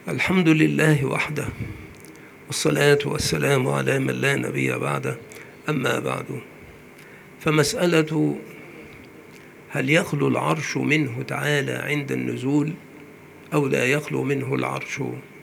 الحمد لله وحده، والصلاة والسلام على من لا نبي بعده. أما بعد، فمسألة هل يخلو العرش منه تعالى عند النزول أو لا يخلو منه العرش؟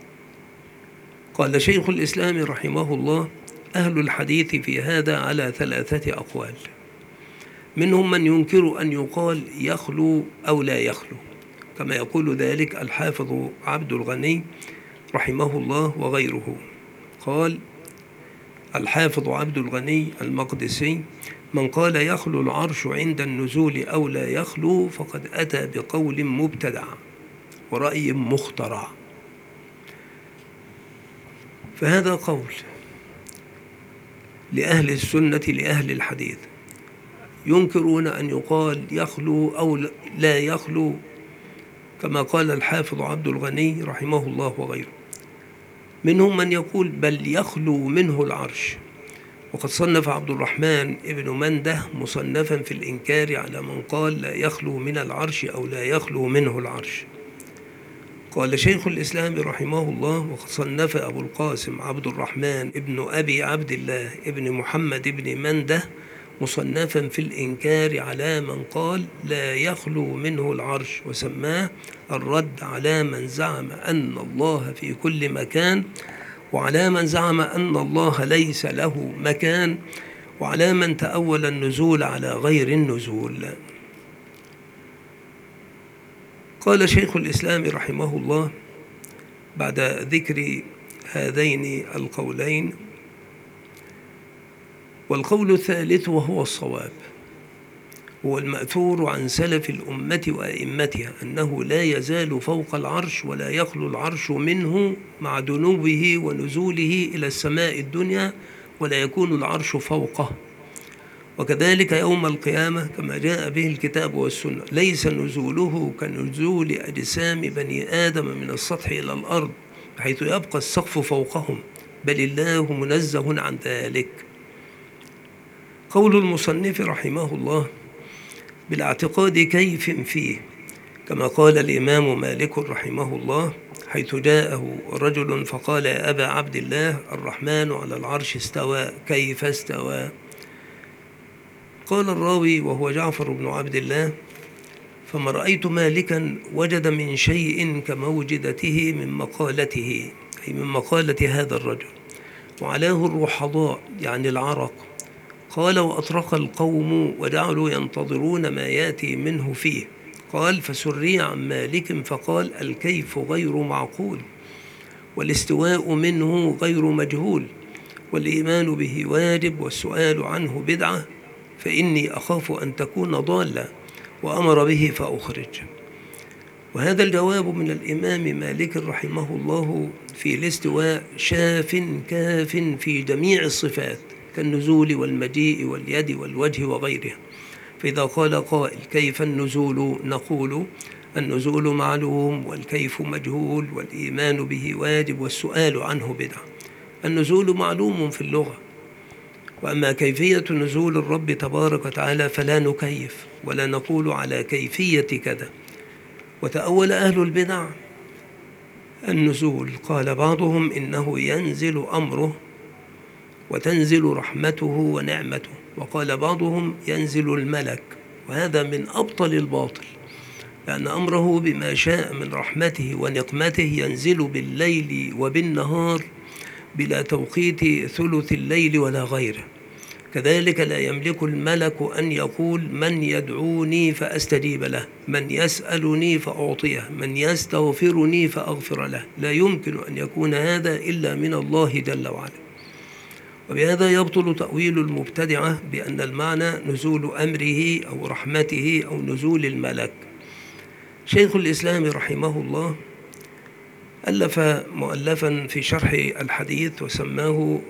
قال شيخ الإسلام رحمه الله: أهل الحديث في هذا على 3 أقوال. منهم من ينكر أن يقال يخلو أو لا يخلو، كما يقول ذلك الحافظ عبد الغني رحمه الله وغيره. قال الحافظ عبد الغني المقدسي: من قال يخلو العرش عند النزول أو لا يخلو فقد أتى بقول مبتدع ورأي مخترع. فهذا قول لأهل السنة لأهل الحديث، ينكرون أن يقال يخلو أو لا يخلو، كما قال الحافظ عبد الغني رحمه الله وغيره. منهم من يقول بل يخلو منه العرش، وقد صنف عبد الرحمن ابن منده مصنفا في الإنكار على من قال لا يخلو من العرش أو لا يخلو منه العرش. قال شيخ الإسلام رحمه الله: وقد صنف أبو القاسم عبد الرحمن ابن أبي عبد الله ابن محمد ابن منده مصنفا في الإنكار على من قال لا يخلو منه العرش، وسماه الرد على من زعم أن الله في كل مكان، وعلى من زعم أن الله ليس له مكان، وعلى من تأول النزول على غير النزول. قال شيخ الإسلام رحمه الله بعد ذكر هذين القولين: والقول الثالث وهو الصواب هو المأثور عن سلف الأمة وأئمتها أنه لا يزال فوق العرش ولا يخلو العرش منه مع دنوه ونزوله إلى السماء الدنيا، ولا يكون العرش فوقه. وكذلك يوم القيامة كما جاء به الكتاب والسنة ليس نزوله كنزول أجسام بني آدم من السطح إلى الأرض بحيث يبقى السقف فوقهم، بل الله منزه عن ذلك. قول المصنف رحمه الله بالاعتقاد كيف فيه، كما قال الإمام مالك رحمه الله حيث جاءه رجل فقال: يا أبا عبد الله، الرحمن على العرش استوى، كيف استوى؟ قال الراوي وهو جعفر بن عبد الله: فما رأيت مالكا وجد من شيء كموجدته من مقالته، أي من مقالة هذا الرجل، وعلاه الرحضاء يعني العرق. قال: وأطرق القوم وجعلوا ينتظرون ما يأتي منه فيه. قال: فسري عن مالك فقال: الكيف غير معقول، والاستواء منه غير مجهول، والإيمان به واجب، والسؤال عنه بدعة، فإني أخاف أن تكون ضالة، وأمر به فأخرج. وهذا الجواب من الإمام مالك رحمه الله في الاستواء شاف كاف في جميع الصفات كالنزول والمجيء واليد والوجه وغيرها. فإذا قال قائل: كيف النزول؟ نقول: النزول معلوم، والكيف مجهول، والإيمان به واجب، والسؤال عنه بدعة. النزول معلوم في اللغة، وأما كيفية نزول الرب تبارك وتعالى فلا نكيف ولا نقول على كيفية كذا. وتأول أهل البدع النزول، قال بعضهم إنه ينزل أمره وتنزل رحمته ونعمته، وقال بعضهم ينزل الملك، وهذا من أبطل الباطل، لأن أمره بما شاء من رحمته ونقمته ينزل بالليل وبالنهار بلا توقيت ثلث الليل ولا غيره. كذلك لا يملك الملك أن يقول: من يدعوني فأستجيب له، من يسألني فأعطيه، من يستغفرني فأغفر له. لا يمكن أن يكون هذا إلا من الله جل وعلا. وبهذا يبطل تأويل المبتدعة بأن المعنى نزول أمره أو رحمته أو نزول الملك. شيخ الإسلام رحمه الله ألف مؤلفا في شرح الحديث وسماه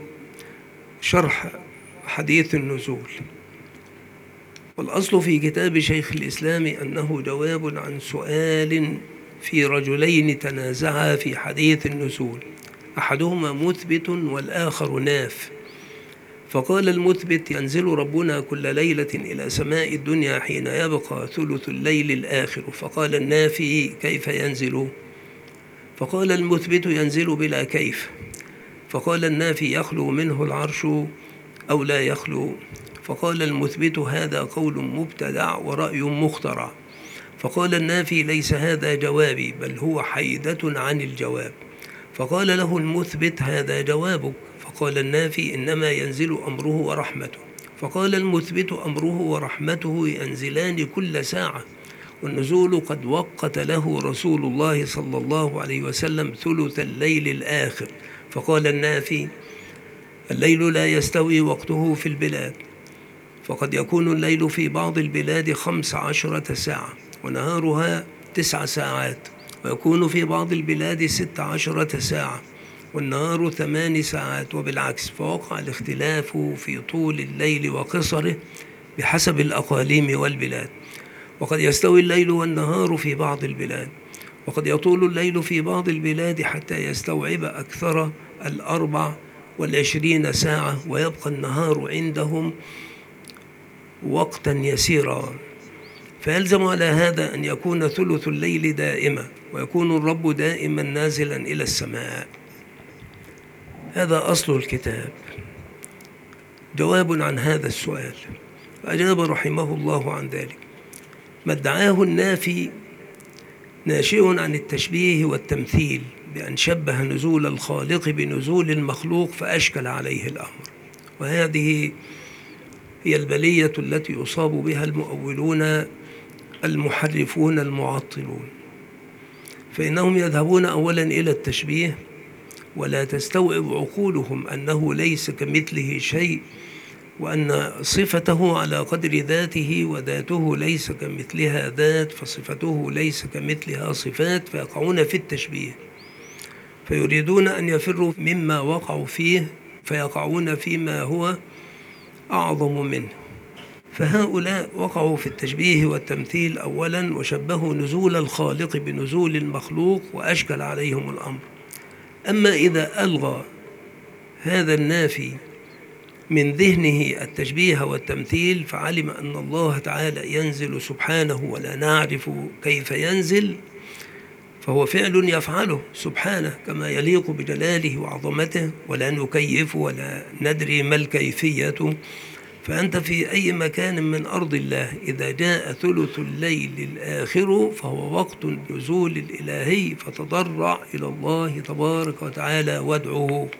شرح حديث النزول. والأصل في كتاب شيخ الإسلام أنه جواب عن سؤال في رجلين تنازعا في حديث النزول، أحدهما مثبت والآخر ناف. فقال المثبت: ينزل ربنا كل ليلة إلى سماء الدنيا حين يبقى ثلث الليل الآخر. فقال النافي: كيف ينزل؟ فقال المثبت ينزل بلا كيف. فقال النافي يخلو منه العرش أو لا يخلو. فقال المثبت هذا قول مبتدع ورأي مخترع. فقال النافي ليس هذا جوابي بل هو حيدة عن الجواب. فقال له المثبت هذا جوابك. فقال النافي إنما ينزل أمره ورحمته. فقال المثبت أمره ورحمته ينزلان كل ساعة، والنزول قد وقت له رسول الله صلى الله عليه وسلم ثلث الليل الآخر. فقال النافي الليل لا يستوي وقته في البلاد، فقد يكون الليل في بعض البلاد 15 ساعة ونهارها 9 ساعات، ويكون في بعض البلاد 16 ساعة والنهار 8 ساعات، وبالعكس، فوقع الاختلاف في طول الليل وقصره بحسب الأقاليم والبلاد. وقد يستوي الليل والنهار في بعض البلاد، وقد يطول الليل في بعض البلاد حتى يستوعب أكثر 24 ساعة، ويبقى النهار عندهم وقتا يسيرا. فيلزم على هذا أن يكون ثلث الليل دائما، ويكون الرب دائما نازلا إلى السماء. هذا أصل الكتاب، جواب عن هذا السؤال. فأجاب رحمه الله عن ذلك. ما ادعاه النافي ناشئ عن التشبيه والتمثيل، بأن شبه نزول الخالق بنزول المخلوق فأشكل عليه الأمر. وهذه هي البلية التي يصاب بها المؤولون المحرفون المعطلون، فإنهم يذهبون أولا إلى التشبيه، ولا تستوعب عقولهم أنه ليس كمثله شيء، وأن صفته على قدر ذاته، وذاته ليس كمثلها ذات، فصفته ليس كمثلها صفات، فيقعون في التشبيه، فيريدون أن يفروا مما وقعوا فيه فيقعون فيما هو أعظم منه. فهؤلاء وقعوا في التشبيه والتمثيل أولا، وشبهوا نزول الخالق بنزول المخلوق وأشكل عليهم الأمر. أما إذا ألغى هذا النافي من ذهنه التشبيه والتمثيل، فعلم أن الله تعالى ينزل سبحانه ولا نعرف كيف ينزل، فهو فعل يفعله سبحانه كما يليق بجلاله وعظمته، ولا نكيف ولا ندري ما الكيفية. فأنت في أي مكان من أرض الله إذا جاء ثلث الليل الآخر فهو وقت النزول الإلهي، فتضرع إلى الله تبارك وتعالى وادعوه.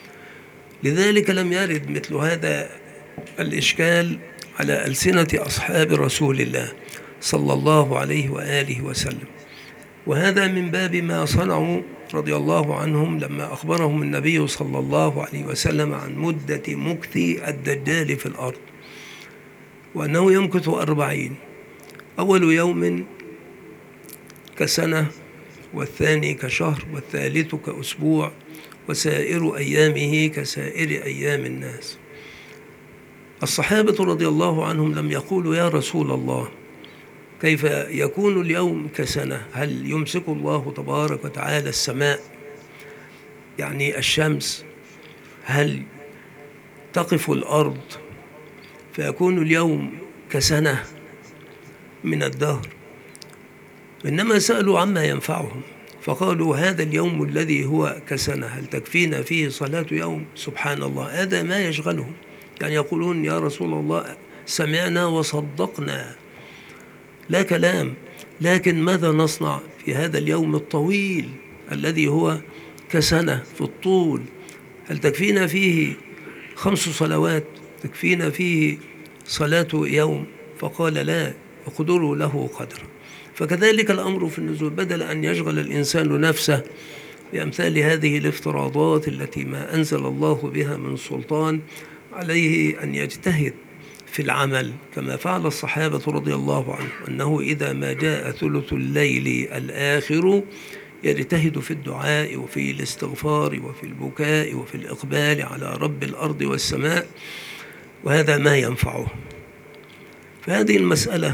لذلك لم يرد مثل هذا الإشكال على ألسنة أصحاب رسول الله صلى الله عليه وآله وسلم. وهذا من باب ما صنعوا رضي الله عنهم لما أخبرهم النبي صلى الله عليه وسلم عن مدة مكث الدجال في الأرض، وأنه يمكث 40، أول يوم كسنة، والثاني كشهر، والثالث كأسبوع، وسائر أيامه كسائر أيام الناس. الصحابة رضي الله عنهم لم يقولوا يا رسول الله كيف يكون اليوم كسنة؟ هل يمسك الله تبارك وتعالى السماء، يعني الشمس؟ هل تقف الأرض فيكون اليوم كسنة من الدهر؟ إنما سألوا عما ينفعهم، فقالوا هذا اليوم الذي هو كسنة هل تكفينا فيه صلاة يوم؟ سبحان الله، هذا ما يشغلهم. يعني يقولون يا رسول الله سمعنا وصدقنا، لا كلام، لكن ماذا نصنع في هذا اليوم الطويل الذي هو كسنة في الطول؟ هل تكفينا فيه 5 صلوات؟ تكفينا فيه صلاة يوم؟ فقال لا، اقدروا له قدر. فكذلك الأمر في النزول، بدل أن يشغل الإنسان نفسه بأمثال هذه الافتراضات التي ما أنزل الله بها من سلطان، عليه أن يجتهد في العمل كما فعل الصحابة رضي الله عنهم، أنه إذا ما جاء ثلث الليل الآخر يجتهد في الدعاء وفي الاستغفار وفي البكاء وفي الإقبال على رب الأرض والسماء، وهذا ما ينفعه. فهذه المسألة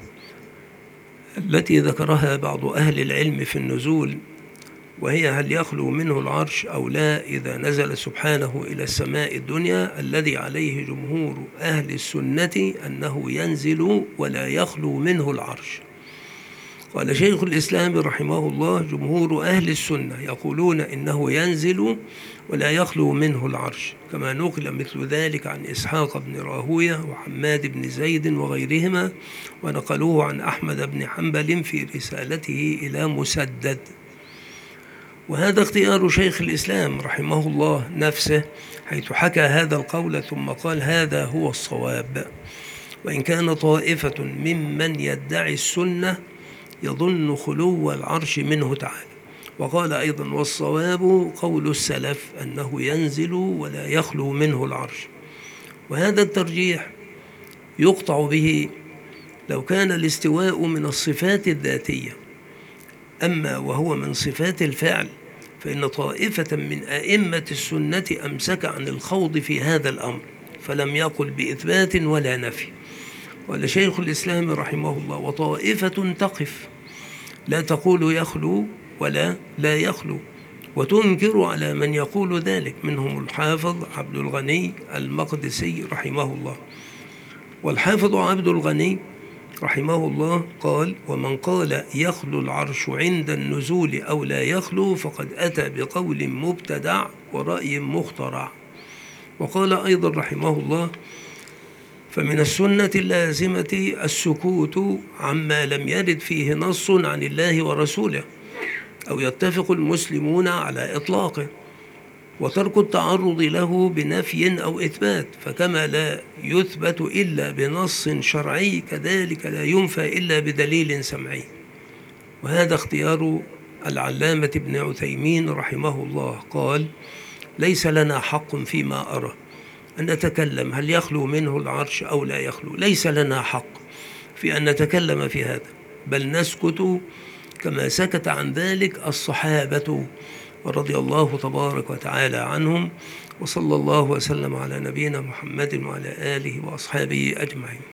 التي ذكرها بعض أهل العلم في النزول، وهي هل يخلو منه العرش أو لا إذا نزل سبحانه إلى السماء الدنيا، الذي عليه جمهور أهل السنة أنه ينزل ولا يخلو منه العرش. قال شيخ الإسلام رحمه الله: جمهور أهل السنة يقولون إنه ينزل ولا يخلو منه العرش، كما نقل مثل ذلك عن إسحاق بن راهوية وحماد بن زيد وغيرهما، ونقلوه عن أحمد بن حنبل في رسالته إلى مسدد. وهذا اختيار شيخ الإسلام رحمه الله نفسه، حيث حكى هذا القول ثم قال: هذا هو الصواب. وإن كان طائفة ممن يدعي السنة يظن خلو العرش منه تعالى. وقال أيضا: والصواب قول السلف أنه ينزل ولا يخلو منه العرش. وهذا الترجيح يقطع به لو كان الاستواء من الصفات الذاتية، أما وهو من صفات الفعل فإن طائفة من أئمة السنة أمسك عن الخوض في هذا الأمر، فلم يقل بإثبات ولا نفي. قال شيخ الإسلام رحمه الله: وطائفة تقف لا تقول يخلو ولا لا يخلو، وتنكر على من يقول ذلك، منهم الحافظ عبد الغني المقدسي رحمه الله. والحافظ عبد الغني رحمه الله قال: ومن قال يخلو العرش عند النزول أو لا يخلو فقد أتى بقول مبتدع ورأي مخترع. وقال أيضا رحمه الله: فمن السنة اللازمة السكوت عما لم يرد فيه نص عن الله ورسوله أو يتفق المسلمون على إطلاقه، وترك التعرض له بنفي أو إثبات، فكما لا يثبت إلا بنص شرعي كذلك لا ينفى إلا بدليل سمعي. وهذا اختيار العلامة ابن عثيمين رحمه الله، قال: ليس لنا حق فيما أرى أن نتكلم هل يخلو منه العرش أو لا يخلو، ليس لنا حق في أن نتكلم في هذا، بل نسكت كما سكت عن ذلك الصحابة رضي الله تبارك وتعالى عنهم. وصلى الله وسلم على نبينا محمد وعلى آله وأصحابه أجمعين.